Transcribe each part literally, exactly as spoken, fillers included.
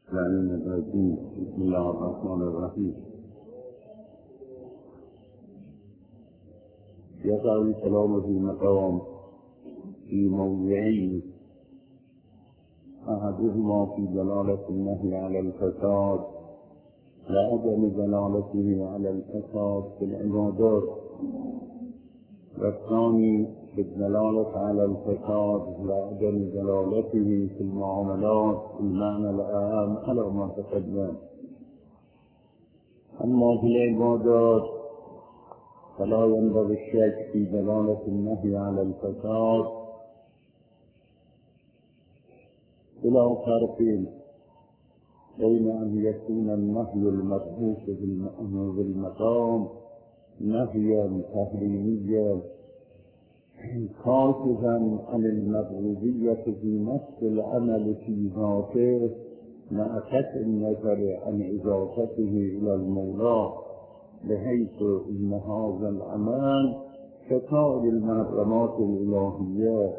العليم الرجيم. بسم الله الرحمن الرحيم. يقع الكلام في مقام في موضعين، أحدهما في دلالة النهي على الفساد وعدم دلالته على الفساد في العبادات، والثاني في الدلالة على الفساد وعدم دلالته في المعاملات المعنى العام على ما تقدم. أما في العبادات فلا ينبغي الشك في دلالة النهي على الفساد إلى فرقين بين أن يكون النهي المبعوث بالمقام نهيا تحريميا كاشفا عن المبغوضية في نفس العمل في ذاته مع قطع النظر عن إضافته إلى المولى، بحيث إن هذا العمل كسائر المحرمات الإلهية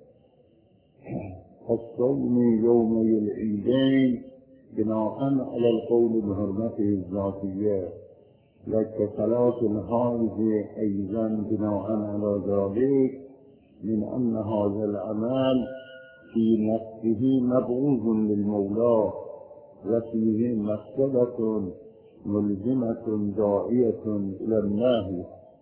كالصوم يومي العيدين بناء على القول بحرمته الذاتية، وكصلاة الحائض أيضا بناء على ذلك من أن هذا العمل في نفسه مبعوث للمولى وفيه مفسدة ملزمة داعية إلى النهي.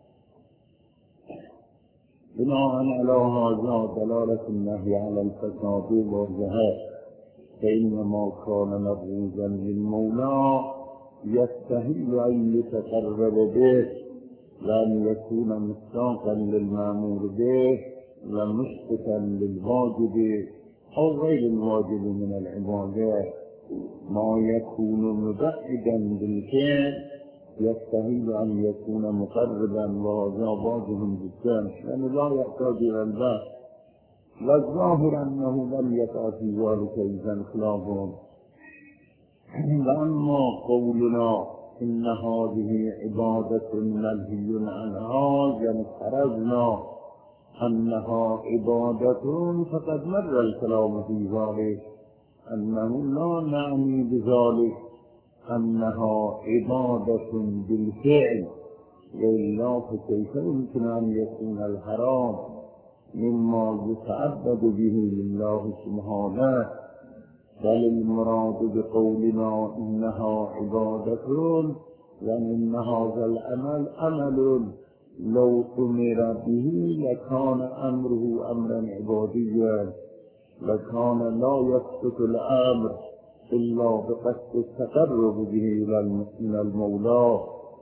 بناء على هذا دلالة النهي على الفساد واضحة، فإنما كان مبعوثا للمولى يستحيل أن يتقرب به وأن يكون مستاقا للمأمور به ومسقطا للواجب أو غير الواجب من العبادات، ما يكون مبعدا بالفعل يستحيل أن يكون مقربا، وهذا واجب جدا، يعني لا يحتاج إلى البحث. والظاهر أنه لم يقع في ذلك إذا خلافهم. وأما قولنا إن هذه عبادة منهي عنها، يعني فرضنا أنها عبادة، فقد مر الكلام في ذلك أنه لا نعني بذلك أنها عبادة بالفعل، وإلا فكيف يمكن أن يكون الحرام مما يتعبد به لله سبحانه؟ بل المراد بقولنا إنها عبادة يعني إن هذا العمل عمل لو أمر به لكان أمره أمرا عباديا، لكان لا يسقط الأمر إلا بقصد التقرب به إلى المولى.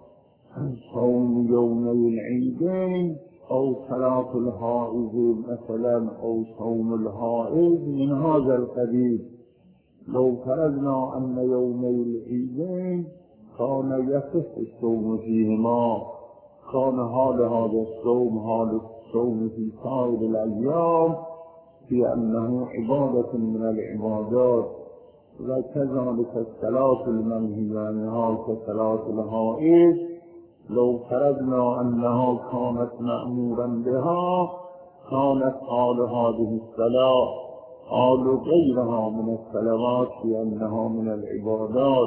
صوم يومي العيدين أو صلاة الحائض مثلا أو صوم الحائض من هذا القبيل. لو فرضنا أن يومي العيدين كان يصح الصوم فيهما، كان هذا هذا الصوم هذا الصوم في سائر الأيام في أنه عبادة من العبادات، وكذلك الصلاة المنهي عنها كصلاة الحائض لو فرضنا أنها كانت مأمورا بها كانت حال هذه الصلاة حال غيرها من الصلوات في أنها من العبادات،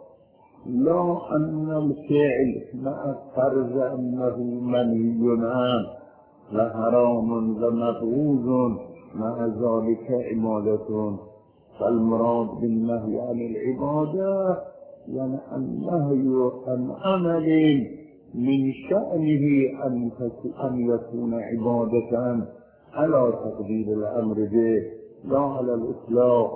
لا أن الفعل مع فرض أنه منهي عنه وحرام ومبغوض مع ذلك عبادة. فالمراد بالنهي عن العبادة يعني النهي عن عمل من شأنه أن يكون عبادة على تقدير الأمر به لا على الإطلاق.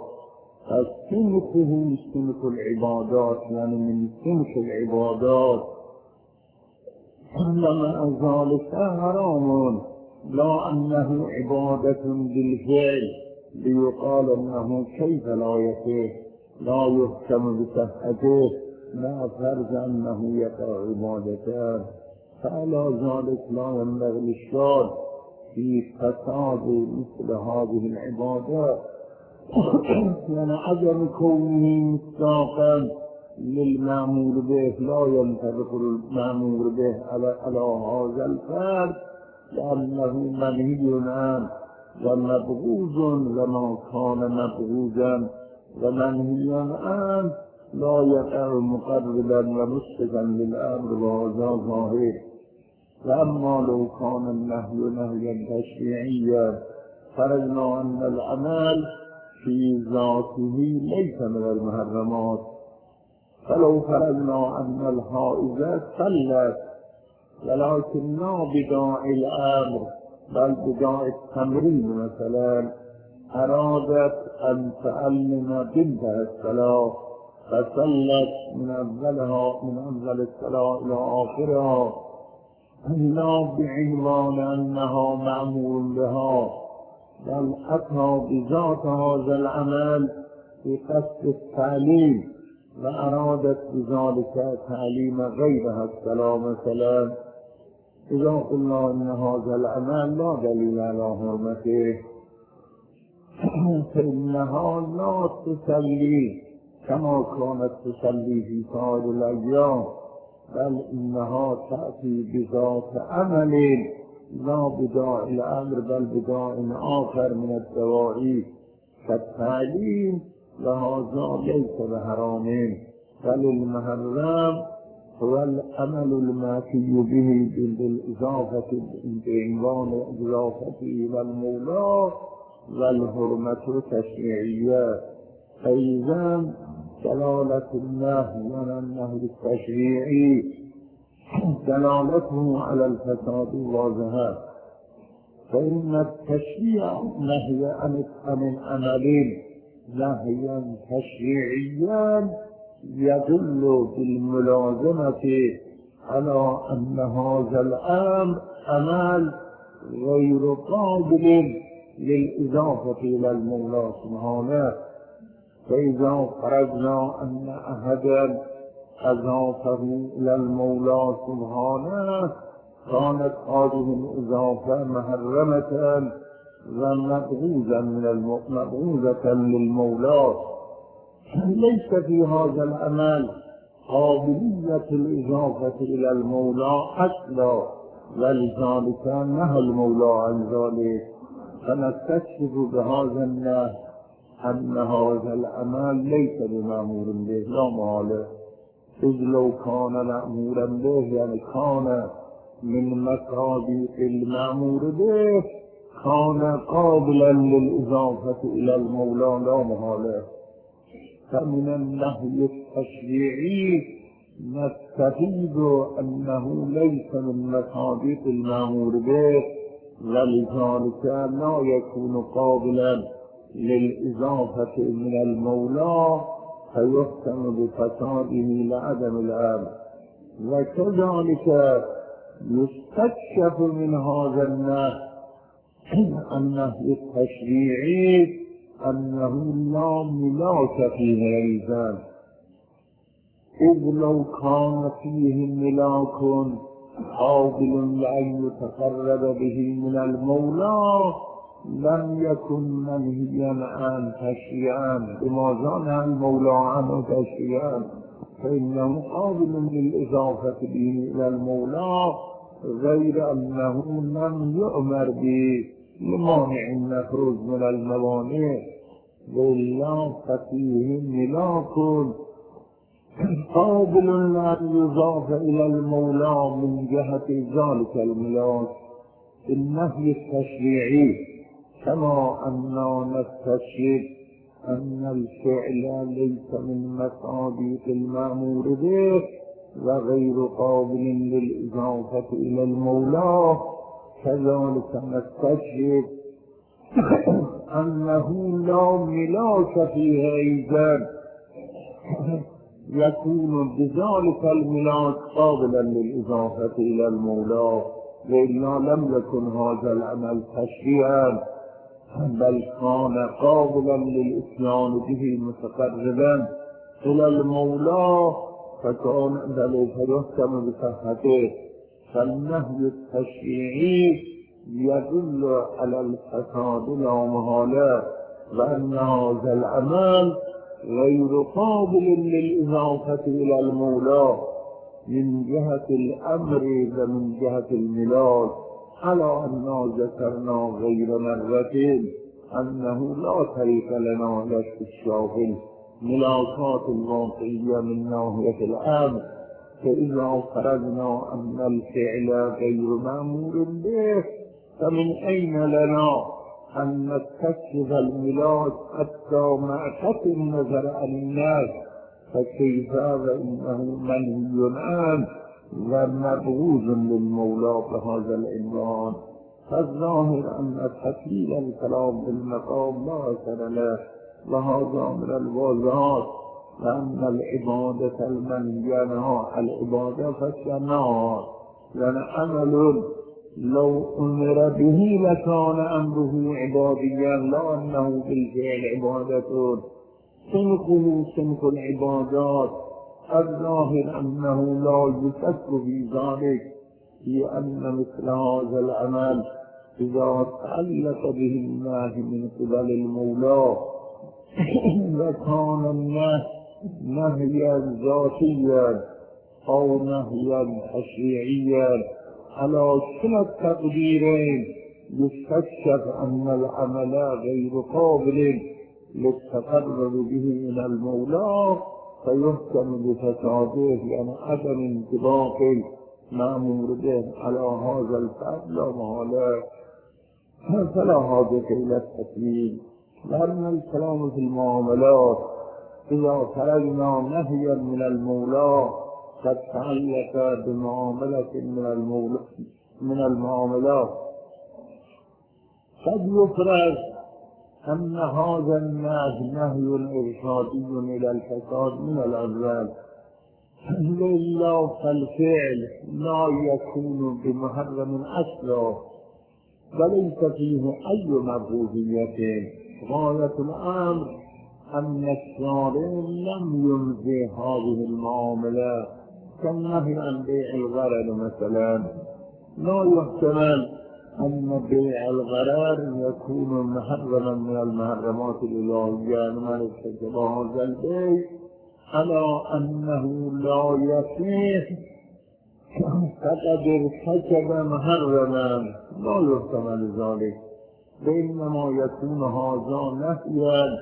فسنخه سنخ العبادات يعني من سنخ العبادات، ومع ذلك حرام، لا أنه عبادة بالفعل ليقال أنه كيف لا يصح لا يحكم بصحته مع فرض أنه يقع عبادتان. فعلى ذلك لا ينبغي الإشكال في فساد مثل هذه العبادات، يعني عدم كونه مستاقا للمأمور به لا ينطبق المأمور به على, على هذا الفرد لأنه منهي عنه ومبغوض، وما كان مبغوضا ومنهيا عنه لا يقع مقربا ومسكتا للأمر وهذا ظاهر. وأما لو كان النهي نهيا تشريعيا فرضنا أن العمل في ذاته ليس من المحرمات، فلو فرضنا أن الحائضة صلت ولكن لا بداعي الأمر بل بداعي التمرين مثلا أرادت أن تعلم بنتها الصلاة فصلت من أولها من أول الصلاة إلى آخرها لا بعنوان أنها مأمور بها، بل أتى بذات هذا العمل بقصد التعليم وأرادت بذلك تعليم غيرها الصلاة مثلا. إذا قلنا أن هذا العمل لا دليل على حرمته فإنها لا تصلي كما كانت تصلي في سائر الأيام، بل إنها تأتي بذات عمل لا بداعي الأمر بل بداعي آخر من الدواعي كالتعليم، وهذا ليس بحرام، بل المحرم هو العمل المأتي به بالإضافة بعنوان الإضافة إلى المولى والحرمة تشريعية. فإذا دلالة النهي على النهي التشريعي دلالته على الفساد واضحة، فإن التشريع نهي عن عمل نهيا تشريعيا يدل بالملازمة على أن هذا الأمر عمل غير قابل للإضافة إلى المولى سبحانه. فإذا فرضنا أن أحدا أضافه إلى المولى سبحانه كانت هذه الإضافة محرمة ومبغوزا من المبغوزة للمولى، ليس في هذا العمل قابلية الإضافة إلى المولى أصلا، ولذلك نهى المولى عن ذلك. فنستشهد بهذا النهي أن هذا العمل ليس بمأمور به لا محالة، إذ لو كان مأمورا به يعني كان من مصادق المأمور به كان قابلا للإضافة إلى المولى لا محالة. فمن النهي التشريعي نستفيد أنه ليس من مصادق المأمور به، ولذلك لا يكون قابلا للإضافة من المولى فيحكم بفساده لعدم الأمر. وكذلك يستكشف من هذا النهي النهي التشريعي أنه لا ملاك فيه أيضا، إذ لو كان فيه ملاك قابل لأن يتقرب به من المولى لم يكن منهيا عن تشريعا. بماذا نهى المولى عنه تشريعا؟ فإنه قابل للإضافة به إلى المولى غير أنه لم يؤمر به لمانع المخروج من الموانع، وإلا ففيه ملاك قابل أن يضاف إلى المولى من جهة ذلك الملاك النهي التشريعي، كما أننا نستشهد أن الفعل ليس من مصادق المأمور به وغير قابل للإضافة إلى المولى، كذلك نستشهد أنه لا ملاك فيه أيضا يكون بذلك الملاك قابلا للإضافة إلى المولى، وإلا لم يكن هذا العمل تشريعا بل كان قابلا للإتيان به متقربا إلى المولى فكان ذلك يحكم بصحته. فالنهي التشريعي يدل على الفساد لا محالة، وأن هذا العمل غير قابل للإضافة إلى المولى من جهة الأمر ومن جهة الملاك، على أننا ذكرنا غير مرة أنه لا طريق لنا إلى استكشاف الملاكات الواقعية من ناحية الأمر، فإذا فرضنا أن الفعل غير مأمور به فمن أين لنا أن نستكشف الملاك حتى مع قطع النظر عن الناس؟ فكيف وإنه منهي عنه ومبغوض للمولى بهذا العنوان؟ فالظاهر أن تحليل الكلام بالمقام لا أثر له، وهذا من الواضحات، لأن العبادة المنهي عنها العبادة فالشناعة، لأن عمل لو أمر به لكان أمره عباديا، لا أنه بالفعل عبادة. سنقه سنق العبادات، الظاهر أنه لا يشك في ذلك، في أن مثل هذا العمل إذا تعلق به النهي من قبل المولى وكان النهي نهيا ذاتيا أو نهيا تشريعيا على كلا التقديرين، يستكشف أن العمل غير قابل للتقرب به من المولى فيحكم بفساده، لأن عدم انطباق المأمور به على هذا الفعل لا محالة، فلا حاجة إلى التكليف. لأن الكلام في المعاملات إذا فرضنا نهيا من المولى قد تعلق بمعاملة من المولى من المعاملات، قد يفرض أن هذا النهي نهي إرشادي إلى الفساد من الأول، إلا فالفعل لا يكون بمحرم أصلا وليس فيه أي مبغوضية. غاية الأمر أن الشارع لم ينزه هذه المعاملة كالنهي عن بيع الغرر مثلا. لا يحتمل أن بيع الغرر يكون محرما من المحرمات الإلهية، من ارتكب هذا البيع على أنه لا يصيح فقد ارتكب محرما، لا يحتمل ذلك، بينما يكون هذا نهيا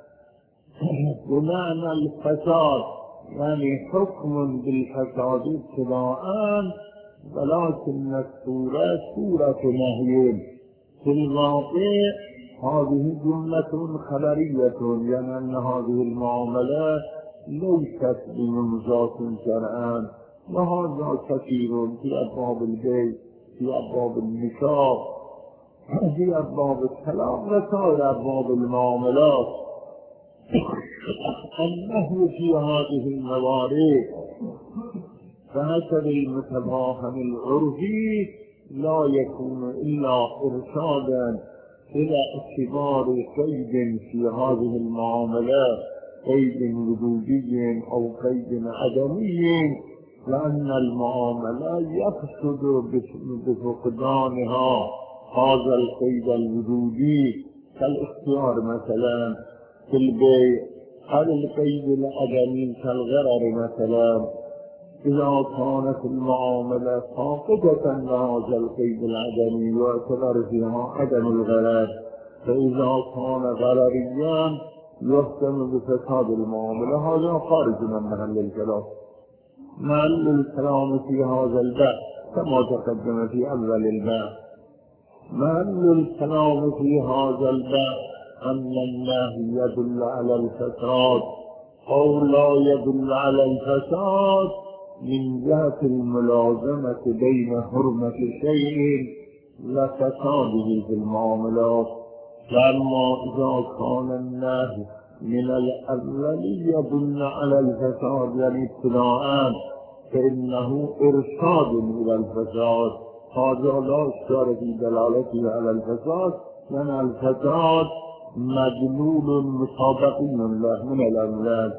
بمعنى الفساد، يعني حكم بالفساد ابتداء، ولكن الصورة صورة نهي. في الواقع هذه جملة خبرية، يعني أن هذه المعاملة ليست بممزات شرعا، وهذا كثير في أبواب البيع، في أبواب النكاح، في أبواب الطلاق وسائر أبواب المعاملات. النهي في هذه الموارد فحسب المتفاهم العرفي لا يكون إلا إرشادا إلى اعتبار قيد في هذه المعاملات، قيد وجودي أو قيد عدمي، لأن المعاملة يفسد بفقدانها هذا القيد الوجودي، كالاختيار مثلا في البيع، هذا القيد العدمي كالغرر مثلا. إذا كانت المعاملة فاقدة لهذا القيد العدمي يعتبر فيها عدم الغرر، فإذا كان غرريا يحكم بفساد المعاملة. هذا خارج من محل الكلام. محل الكلام في هذا الباب كما تقدم في أول الباب، محل الكلام في هذا الباب أن النهي يدل على الفساد أو لا يدل على الفساد من جهة الملازمة بين حرمة شيء وفساده في المعاملات. فأما إذا كان النهي من الأول يدل على الفساد يعني ابتداء، فإنه إرشاد إلى الفساد، هذا لا إشكال في دلالته على الفساد، لأن الفساد مدلول مطابق له من الأولاد،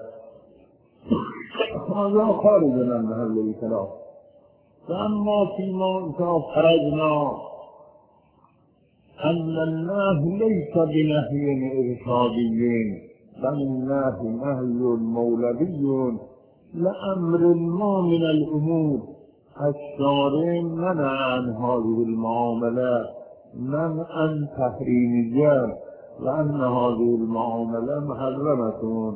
هذا خارج من محل الكلام. فأما فيما إذا فرضنا أن النهي ليس بنهي إرشادي بل النهي نهي مولوي لأمر ما من الأمور الشارع منع عن هذه المعاملات منعا تحريميا، وأن هذه المعاملة محرمة.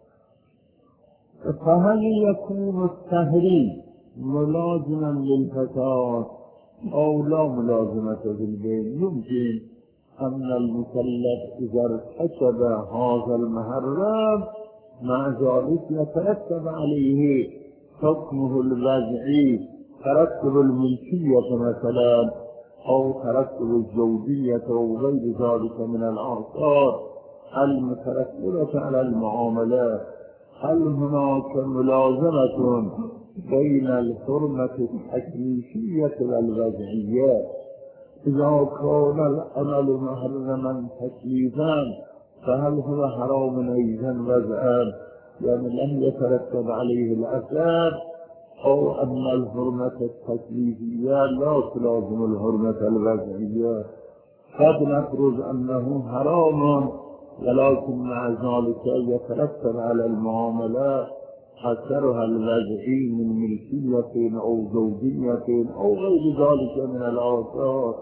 فهل يكون التحريم ملازما للفساد أو لا ملازمة بالبيت؟ يمكن أن المكلف إذا ارتكب هذا المحرم مع ذلك يترتب عليه حكمه الوضعي، ترتب الملكية مثلا أو ترتب الزوجية أو غير ذلك من الآثار المترتبة على المعاملات. هل هناك ملازمة بين الحرمة التكليفية والوضعية؟ إذا كان العمل محرما تكليفا فهل هو حرام أيضا وضعا، يعني لم يترتب عليه الأثر، أو أن الحرمة التكليفية لا تلازم الحرمة الوضعية؟ قد نفرض أنه حرام ولكن مع ذلك يترتب على المعاملات أثرها الوضعي من ملكية أو زوجية أو غير ذلك من الآثار.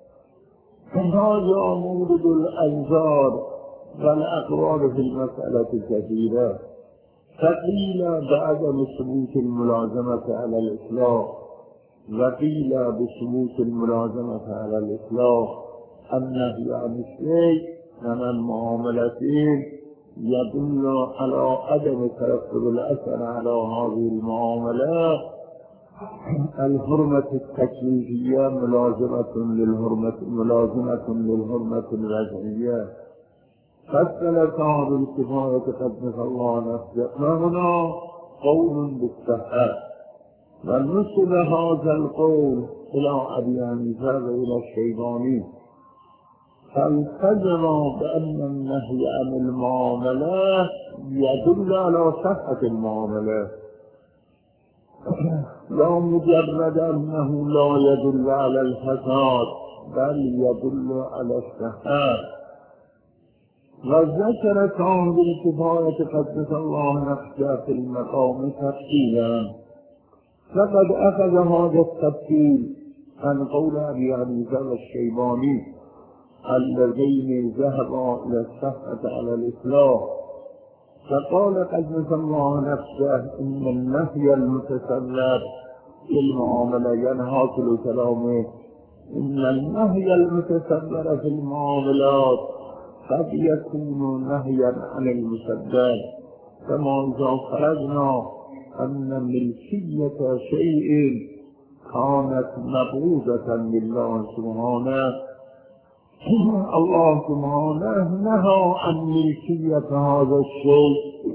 هذا مورد الأنظار والأقوال في المسألة كثيرة. فقيل بعدم ثبوت الملازمة على الإطلاق، وقيل بثبوت الملازمة على الإطلاق. النهي عن الشيء من المعاملتين يدل على عدم ترتب الأثر على هذه المعاملات. الحرمة التكليفية ملازمة للحرمة ملازمة للحرمة الوضعية. فسر صاحب الكفاية قدس الله نفسه فهنا قول بالصحة، ونسب هذا القول إلى أبي حنيفة وإلى الشيباني، فالتزم بأن النهي عن المعاملات يدل على صحة المعاملات، لا مجرد أنه لا يدل على الفساد بل يدل على الصحة. وذكر صاحب الكفاية قدس الله نفسه في المقام تفصيلا، فقد أخذ هذا التفصيل عن قول أبي حنيفة والشيباني الذين ذهبا إلى الصحة على الإطلاق. فقال قدس الله نفسه إن النهي المتسلب في المعاملة، ينهاكل كلامه، إن النهي المتسلب في المعاملات قد يكون نهيا عن المسبب، كما إذا فرضنا أن ملكية شيء كانت مبغوضة لله سبحانه، الله سبحانه نهى عن ملكية هذا الشيء،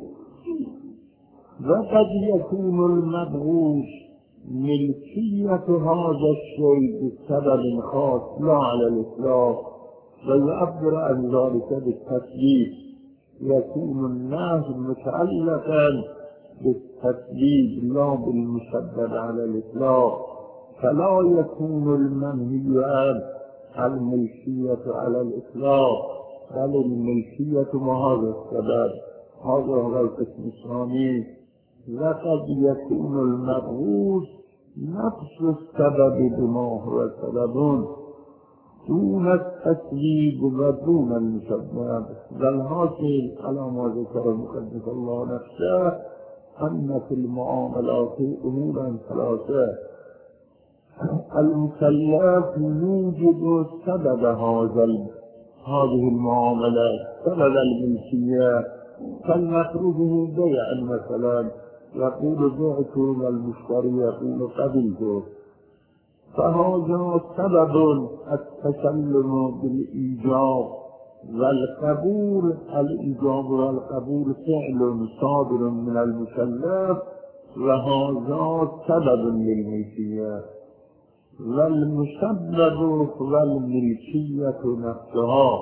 وقد يكون المبغوض ملكية هذا الشيء بسبب خاص لا على الإطلاق، ويعبر عن ذلك بالتثبيت. يكون الناس متعلقا بالتثبيت لا بالمسبب على الإطلاق، فلا يكون المنهي عن الملكية على الإطلاق بل الملكية مع هذا السبب. هذا هو القسم الثاني. لقد يكون المبغوث نفس السبب بما هو سبب دون التسبيب ودون المسبب. والحاصل على ما ذكر مقدس الله نفسه أن في المعاملات أمورا ثلاثة: المكلف يوجد سبب هذا هذه المعاملات، سبب الملكية، فلنفرضه بيعا مثلا، يقول بعت والمشتري يقول قبلته، فهذا سبب التسلم بالإيجاب والقبول. الإيجاب والقبول فعل صادر من المكلف، وهذا سبب للملكية. والمسبب والملكية نفسها.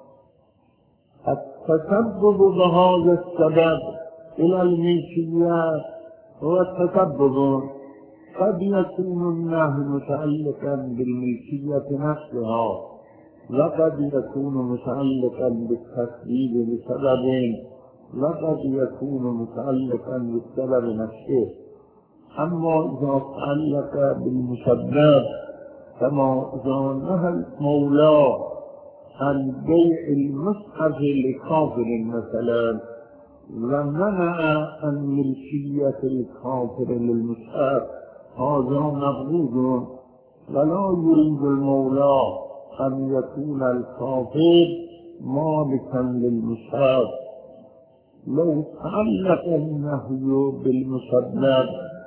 التسبب بهذا السبب إلى الملكية هو التسبب. قد يكون النهي متعلقا بالملكية نفسها، وقد يكون متعلقا بالتسبيب بسبب، وقد يكون متعلقا بالسبب نفسه. أما إذا تعلق بالمسبب كما إذا نهى المولى عن بيع المصحف لكافر مثلا، ومنع عن ملكية الكافر للمصحف، هذا مبغوض. ولا يريد المولى أن يكون الكافر مالكا للمصحف. لو تعلق النهي بالمسبب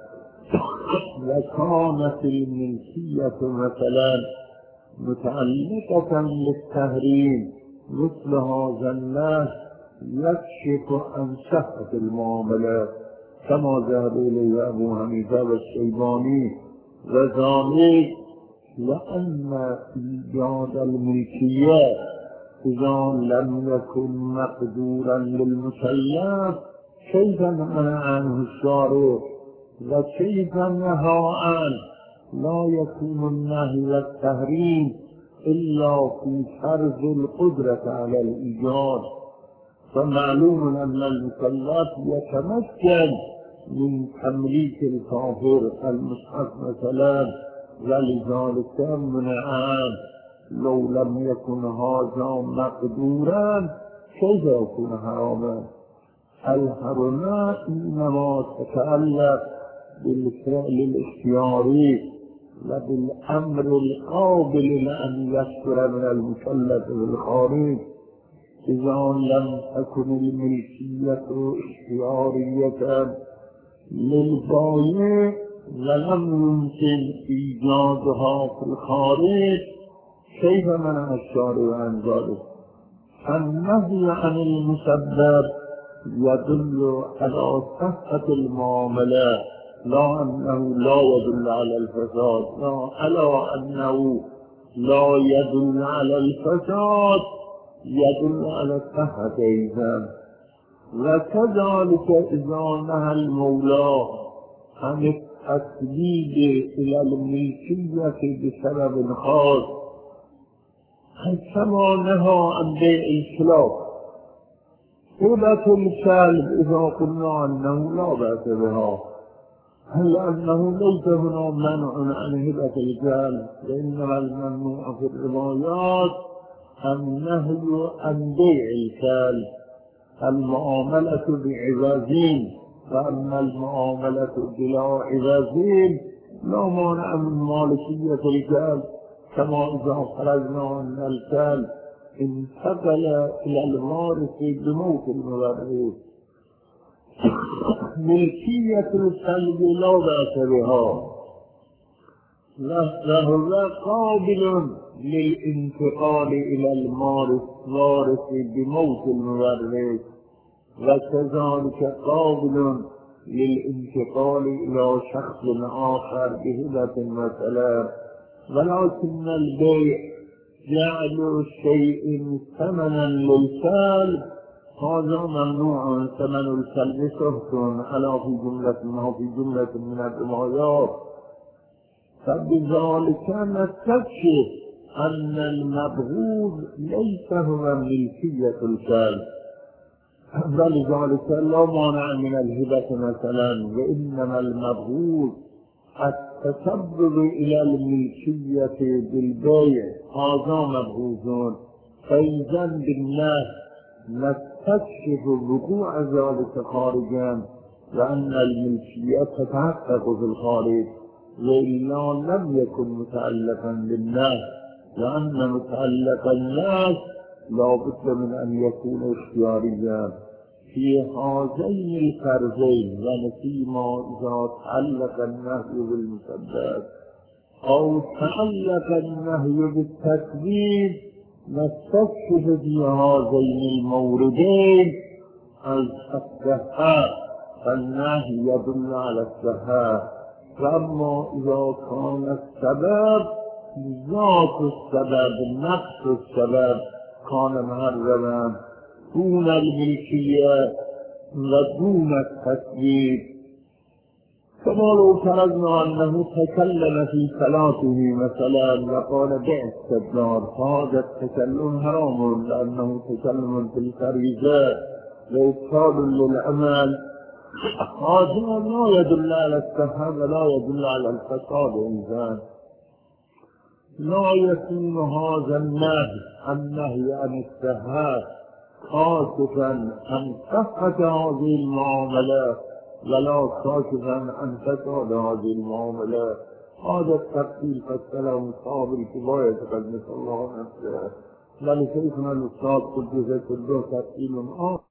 وكانت الملكية مثلا متعلقة بالتحريم، مثل هذا الناس يكشف عن صحة المعاملات كما ذهب إليه أبو حنيفة والشيباني، وذلك لأن إيجاد الملكية إذا لم يكن مقدورا للمكلف كيف منع عنه الشارع وكيف نهى عنه؟ لا يكون النهي والتحريم إلا في فرض القدرة على الإيجاد. فمعلوم أن المكلف يتمكن من تمليك الكافر المصحف مثلا، ولذلك منع عنه. لو لم يكن هذا مقدورا كيف يكون حراما؟ الحرمات إنما تتعلق بالفعل الاختياري وبالأمر القابل لأن يصدر من المكلف بالخارج. إذا لم تكن الملكية اختيارية للبائع ولم يمكن إيجادها في الخارج كيف منع الشارع عن ذلك؟ النهي عن المسبب يدل على صحة المعاملة، لا أنه لا يدل على الفساد، لا على أنه لا يدل على الفساد، يدل على صحة إيجاد. وكذلك إذا نهى المولى عن التسديد إلى الملكية بسبب خاص، كما نهى عن بيع الكلاب. هبة الكلب إذا قلنا أنه لا بأس بها، هل أنه ليس هنا منع عن هبة الكلب؟ وإنما الممنوع في الروايات النهي عن بيع الكلب، المعاملة بعوازين. فأما المعاملة بلا عوازين لا مانع من مالكية الكلب، كما إذا فرضنا أن الكلب انتقل إلى الوارث بموت المورث، ملكية الكلب لا بأس بها، وهو قابل للانتقال إلى الوارث بموت المورث، وكذلك قابل للانتقال إلى شخص آخر بهبة مثلا. ولكن البيع جعل شيء ثمنا للكلب هذا ممنوع. ثمن الكلب سهت على في جملة ما في جملة من الروايات. فبذلك نستكشف أن المبغوض ليس هو ملكية الكلب، ولذلك لا مانع من الهبة مثلا، وإنما المبغوض التسبب إلى الملكية بالبيع هذا مبغوض. فإذا بالله نستكشف وقوع ذلك خارجا، لأن الملكية تتحقق في الخارج، وإلا لم يكن متعلقا بالناس، لأن متعلق الناس لا بد من أن يكون اختياريا. في هذين الفرضين ونسيما إذا تعلق النهي بالمسبب أو تعلق النهي بالتكذيب، نستكشف في هذين الموردين الصحة، فالنهي يدل على الصحة. فأما إذا كان السبب ذات السبب نفس السبب كان محرما دون الملكية ودون التكذيب، كما لو فرضنا أنه تكلم في صلاته مثلا وقال بع السجار، هذا التكلم حرام لأنه تكلم في الفريضة وإفساد للعمل، هذا لا يدل على الصحة ولا يدل على الفساد إنسان. لا يكون هذا النهي النهي عن السهاد خاصة عن صحة هذه المعاملات ولا خاصة عن فساد هذه المعاملات. هذا التفصيل فسره مصاب الكباية قد نسأل الله نفسه. بل شيخنا الأستاذ قدس سره تفصيل آخر.